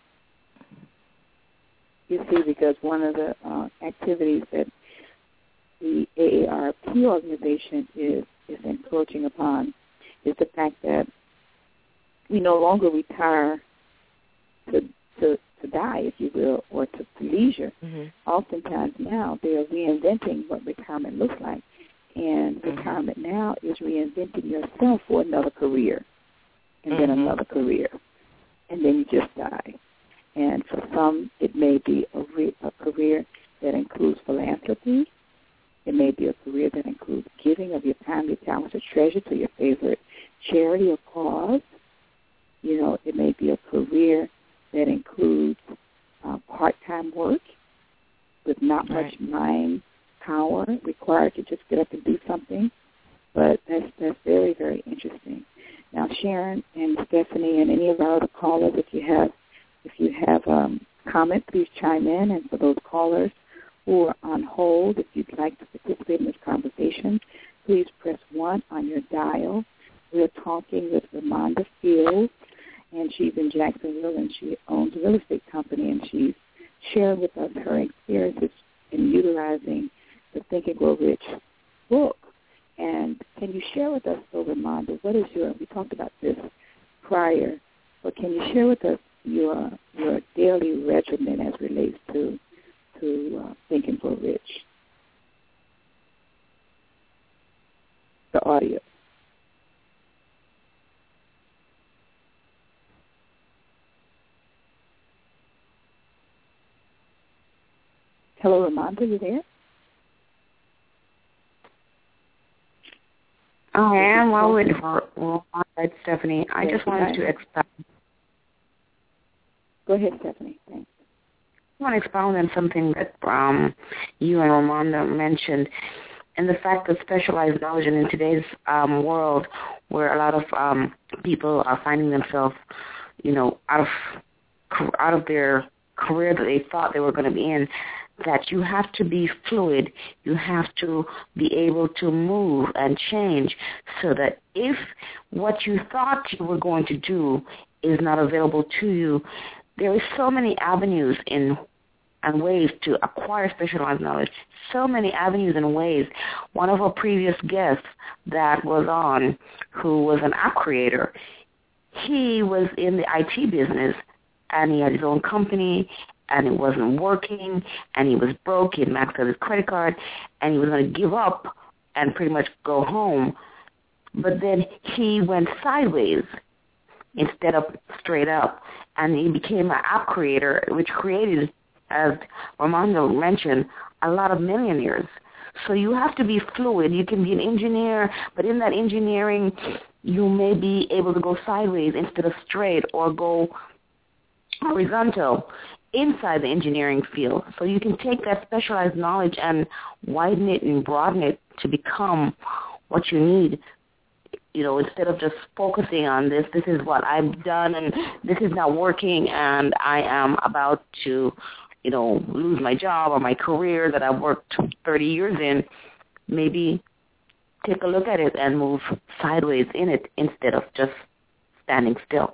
You see, because one of the uh, activities that the A A R P organization is, is encroaching upon is the fact that we no longer retire to to, to die, if you will, or to, to leisure. Mm-hmm. Oftentimes now they are reinventing what retirement looks like. And mm-hmm. retirement now is reinventing yourself for another career, and mm-hmm. then another career, and then you just die. And for some, it may be a, re- a career that includes philanthropy. It may be a career that includes giving of your time, your talents, or treasure to your favorite charity or cause. You know, it may be a career that includes part-time work with not right. much mind power required to just get up and do something. But that's, that's very, very interesting. Now, Sharon and Stephanie and any of our other callers, if you have if you have um, comments, please chime in. And for those callers who are on hold, if you'd like to participate in this conversation, please press one on your dial. We're talking with Ramonda Fields, and she's in Jacksonville, and she owns a real estate company, and she's sharing with us her experiences in utilizing the Think and Grow Rich book. And can you share with us, so Ramonda, what is your, we talked about this prior, but can you share with us your your daily regimen as relates to to uh, Think and Grow Rich? The audio. Hello, Ramonda, you there? I am. While we're well, all right, Stephanie, I yes, just wanted to expound. Go ahead, Stephanie. Thanks. I want to expound on something that um, you and Ramonda mentioned, and the fact that specialized knowledge, and in today's um, world, where a lot of um, people are finding themselves, you know, out of out of their career that they thought they were going to be in, that you have to be fluid, you have to be able to move and change, so that if what you thought you were going to do is not available to you, there is so many avenues in and ways to acquire specialized knowledge, so many avenues and ways. One of our previous guests that was on, who was an app creator, he was in the I T business, and he had his own company, and it wasn't working, and he was broke, he had maxed out his credit card, and he was going to give up and pretty much go home. But then he went sideways instead of straight up, and he became an app creator, which created, as Ramonda mentioned, a lot of millionaires. So you have to be fluid. You can be an engineer, but in that engineering, you may be able to go sideways instead of straight, or go horizontal inside the engineering field. So you can take that specialized knowledge and widen it and broaden it to become what you need. You know, instead of just focusing on this, this is what I've done and this is not working and I am about to, you know, lose my job or my career that I've worked thirty years in, maybe take a look at it and move sideways in it instead of just standing still.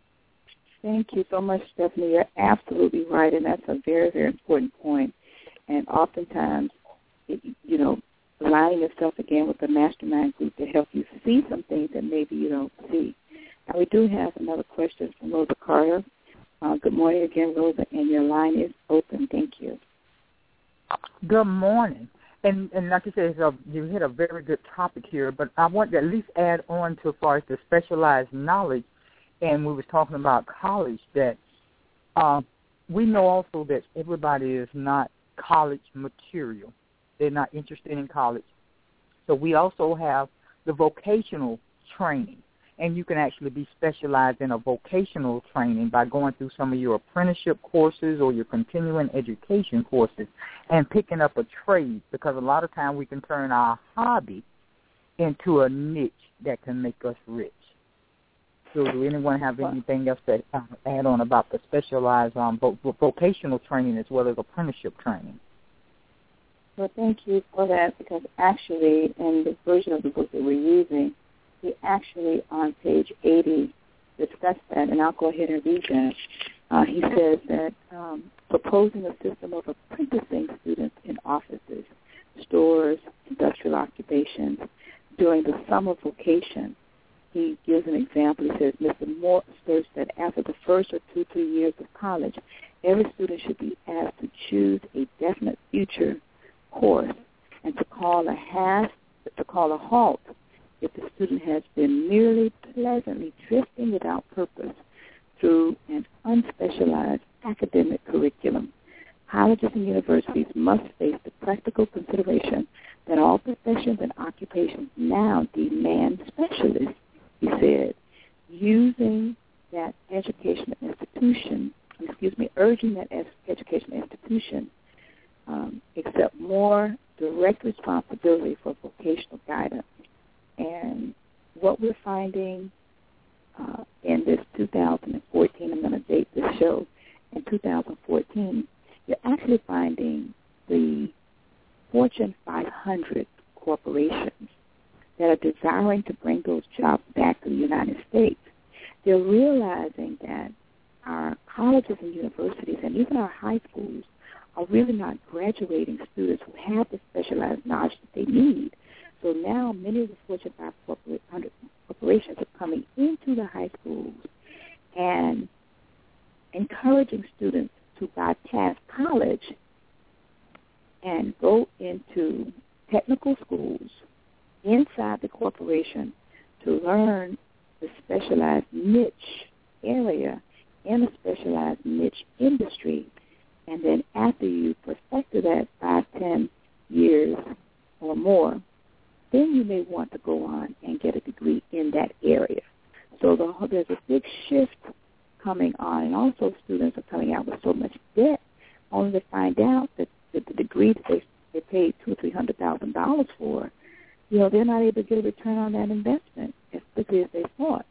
Thank you so much, Stephanie. You're absolutely right, and that's a very, very important point. And oftentimes, it, you know, aligning yourself again with the mastermind group to help you see some things that maybe you don't see. Now, we do have another question from Rosa Carter. Uh, good morning again, Rosa, and your line is open. Thank you. Good morning. And, and like you said, it's a, you hit a very good topic here, but I want to at least add on to as far as the specialized knowledge. And we was talking about college, that uh, we know also that everybody is not college material. They're not interested in college. So we also have the vocational training. And you can actually be specialized in a vocational training by going through some of your apprenticeship courses or your continuing education courses and picking up a trade, because a lot of times we can turn our hobby into a niche that can make us rich. So do anyone have anything else to uh, add on about the specialized um, vo- vocational training as well as apprenticeship training? Well, thank you for that, because actually in the version of the book that we're using, we actually on page eighty discuss that, and I'll go ahead and read that. Uh, he says that um, proposing a system of apprenticing students in offices, stores, industrial occupations during the summer vacation. He gives an example. He says, Mister Moore asserts that after the first or two, three years of college, every student should be asked to choose a definite future course and to call a half, to call a halt if the student has been merely pleasantly drifting without purpose through an unspecialized academic curriculum. Colleges and universities must face the practical consideration that all professions and occupations now demand specialists. He said, using that educational institution, excuse me, urging that as educational institutions um, accept more direct responsibility for vocational guidance. And what we're finding uh, in this two thousand fourteen, I'm going to date this show, in two thousand fourteen, you're actually finding the Fortune five hundred corporations that are desiring to bring those jobs back to the United States. They're realizing that our colleges and universities and even our high schools are really not graduating students who have the specialized knowledge that they need. So now many of the Fortune five hundred corporations are coming into the high schools and encouraging students to bypass college and go into technical schools inside the corporation to learn the specialized niche area in a specialized niche industry. And then after you perfected that five, ten years or more, then you may want to go on and get a degree in that area. So the, there's a big shift coming on, and also students are coming out with so much debt only to find out that, that the degree that they, they paid two or three hundred thousand dollars for, you know, they're not able to get a return on that investment as quickly as they thought.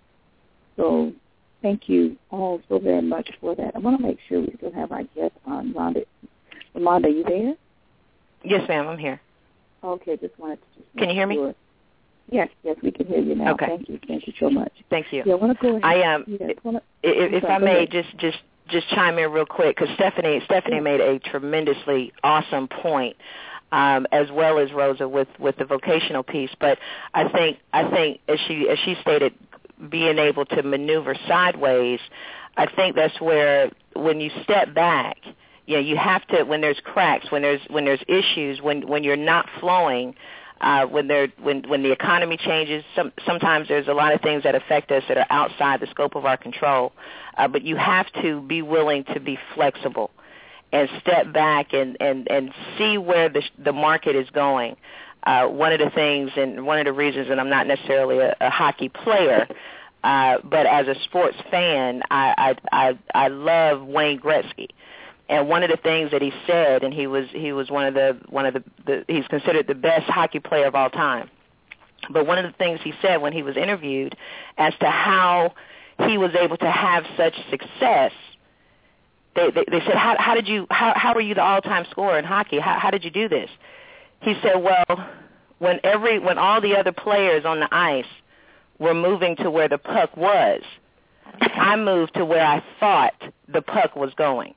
So thank you all so very much for that. I want to make sure we still have our guest on. Rhonda, Rhonda, are you there? Yes, ma'am, I'm here. Okay, just wanted to just Can you hear sure. me? Yes, yes, we can hear you now. Okay. Thank you. Thank you so much. Thank you. Yeah, I want to go ahead. I um, yeah, wanna, if, if sorry, I may, ahead. just just just chime in real quick, because Stephanie Stephanie yeah. made a tremendously awesome point, um, as well as Rosa with, with the vocational piece. But I think I think as she as she stated, being able to maneuver sideways, I think that's where when you step back, you know, you have to, when there's cracks, when there's when there's issues, when when you're not flowing. Uh, when there, when when the economy changes, some, sometimes there's a lot of things that affect us that are outside the scope of our control. Uh, but you have to be willing to be flexible and step back and, and, and see where the the market is going. Uh, one of the things, and one of the reasons, and I'm not necessarily a, a hockey player, uh, but as a sports fan, I I I, I love Wayne Gretzky. And one of the things that he said, and he was he was one of the one of the, the he's considered the best hockey player of all time. But one of the things he said when he was interviewed as to how he was able to have such success, they they, they said, how, how did you how how were you the all-time scorer in hockey? How how did you do this? He said, well, when every when all the other players on the ice were moving to where the puck was, I moved to where I thought the puck was going.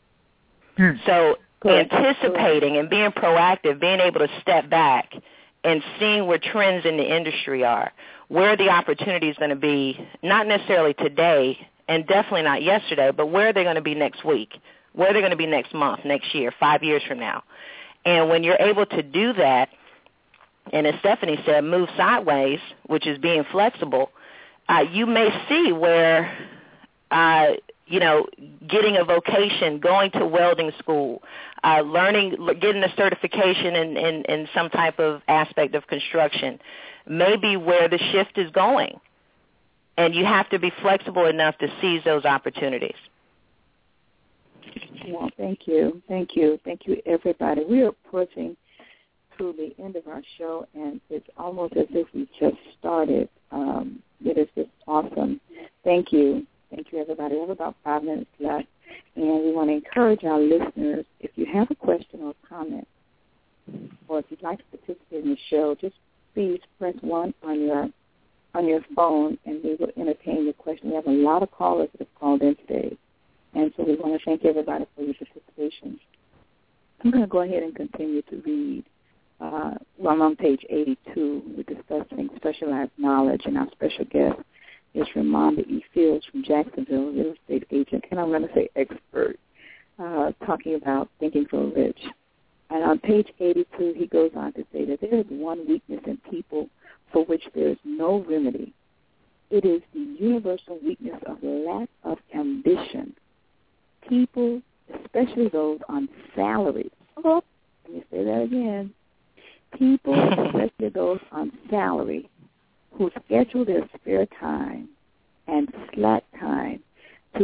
So Good. anticipating Good. and being proactive, being able to step back and seeing where trends in the industry are, where the opportunity is going to be, not necessarily today and definitely not yesterday, but where they're going to be next week, where they're going to be next month, next year, five years from now. And when you're able to do that, and as Stephanie said, move sideways, which is being flexible, uh, you may see where uh, – you know, getting a vocation, going to welding school, uh, learning, getting a certification in, in, in some type of aspect of construction, maybe where the shift is going. And you have to be flexible enough to seize those opportunities. Well, thank you. Thank you. Thank you, everybody. We are approaching to the end of our show, and it's almost as if we just started. Um, it is just awesome. Thank you. Thank you, everybody. We have about five minutes left, and we want to encourage our listeners, if you have a question or a comment, or if you'd like to participate in the show, just please press one on your on your phone, and we will entertain your question. We have a lot of callers that have called in today, and so we want to thank everybody for your participation. I'm going to go ahead and continue to read. Uh, well, I'm on page eighty-two. We're discussing specialized knowledge, and our special guest is Ramonda E. Fields from Jacksonville, real estate agent, and I'm going to say expert, uh, talking about thinking for rich. And on page eighty-two, he goes on to say that there is one weakness in people for which there is no remedy. It is the universal weakness of lack of ambition. People, especially those on salaries, oh, let me say that again. People, especially those on salary, who schedule their spare time and slack time to provide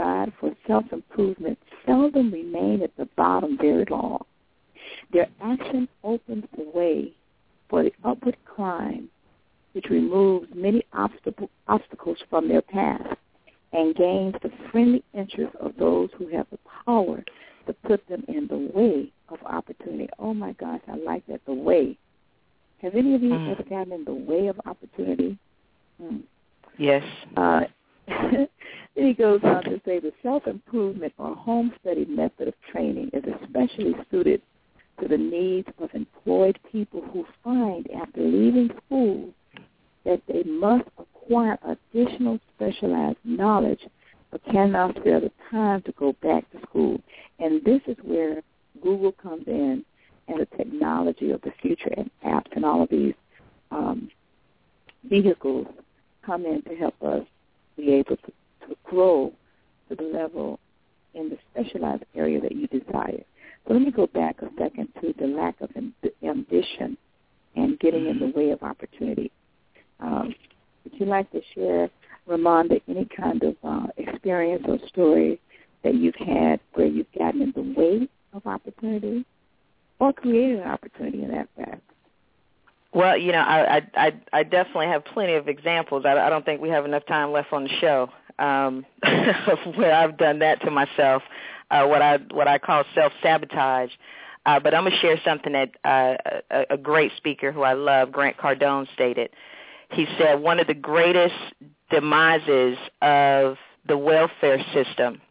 strive for self-improvement seldom remain at the bottom very long. Their action opens the way for the upward climb, which removes many obstacle, obstacles from their path and gains the friendly interest of those who have the power to put them in the way of opportunity. Oh, my gosh, I like that, the way. Have any of you mm. ever gotten in the way of opportunity? Mm. Yes. Uh, then he goes on to say the self-improvement or home study method of training is especially suited to the needs of employed people who find after leaving school that they must acquire additional specialized knowledge but cannot spare the time to go back to school. And this is where Google comes in and the technology of the future and apps and all of these um, vehicles come in to help us be able to, to grow to the level in the specialized area that you desire. So let me go back a second to the lack of amb- ambition and getting in the way of opportunity. Um, would you like to share, Ramonda, any kind of uh, experience or story that you've had where you've gotten in the way of opportunity or created an opportunity in that fact? Well, you know, I, I, I, I definitely have plenty of examples. I, I don't think we have enough time left on the show um, where I've done that to myself, uh, what I what I call self-sabotage. Uh, but I'm going to share something that uh, a, a great speaker who I love, Grant Cardone, stated. He said one of the greatest demises of the welfare system,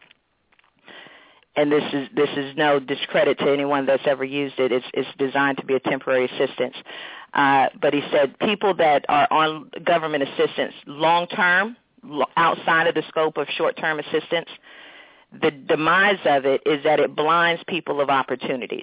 and this is this is no discredit to anyone that's ever used it. It's, it's designed to be a temporary assistance. Uh, but he said people that are on government assistance long-term, outside of the scope of short-term assistance, the demise of it is that it blinds people of opportunities.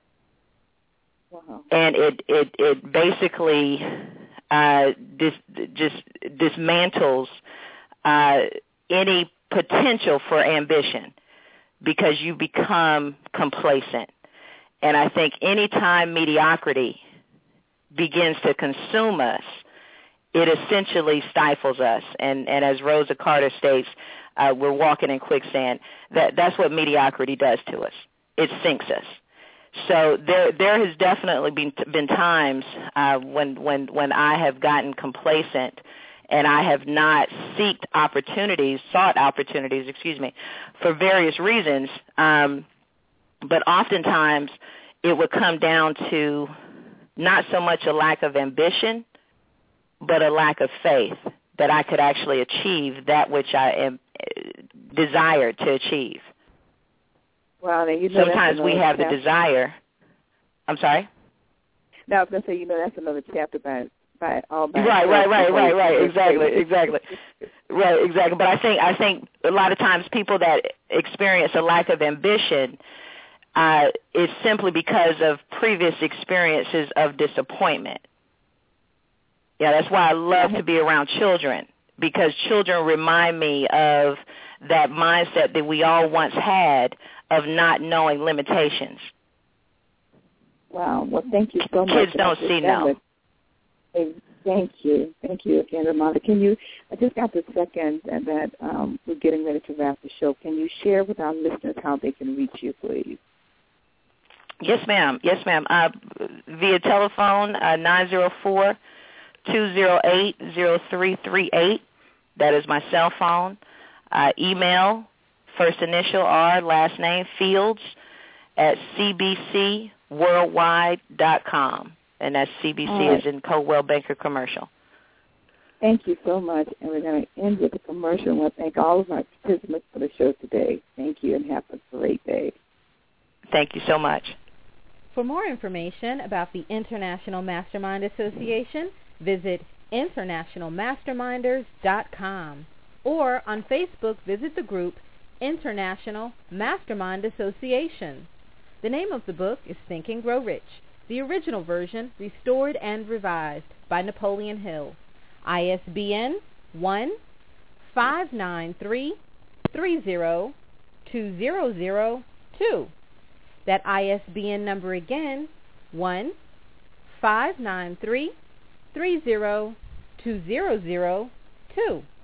Wow. And it, it, it basically uh, dis, just dismantles uh, any potential for ambition because you become complacent. And I think any time mediocrity begins to consume us, it essentially stifles us. And, and as Rosa Carter states, uh, we're walking in quicksand. That, that's what mediocrity does to us. It sinks us. So there there has definitely been been times uh, when, when, when I have gotten complacent and I have not seeked opportunities, sought opportunities, excuse me, for various reasons. Um, but oftentimes it would come down to not so much a lack of ambition, but a lack of faith that I could actually achieve that which I am desired to achieve. Well, you know, sometimes we have chapter. the desire. I'm sorry? No, I was going to say, you know, that's another chapter by by all by right, right, right, right, right, exactly, exactly, right, exactly. But I think I think a lot of times people that experience a lack of ambition uh, is simply because of previous experiences of disappointment. Yeah, that's why I love to be around children, because children remind me of that mindset that we all once had of not knowing limitations. Wow. Well, thank you so much. Kids don't see no. Thank you. Thank you again, Ramonda. Can you, I just got the second and that um, we're getting ready to wrap the show. Can you share with our listeners how they can reach you, please? Yes, ma'am. Yes, ma'am. Uh, via telephone, uh, nine zero four, two zero eight, zero three three eight. That is my cell phone. Uh, email, first initial R, last name, Fields, at c b c worldwide dot com. And that's C B C right. as in Coldwell Banker Commercial. Thank you so much. And we're going to end with a commercial. I want to thank all of our participants for the show today. Thank you and have a great day. Thank you so much. For more information about the International Mastermind Association, visit international masterminders dot com. Or on Facebook, visit the group International Mastermind Association. The name of the book is Think and Grow Rich, the original version restored and revised by Napoleon Hill. I S B N one five nine three three zero two zero zero two. That I S B N number again, one five nine three three zero two zero zero two.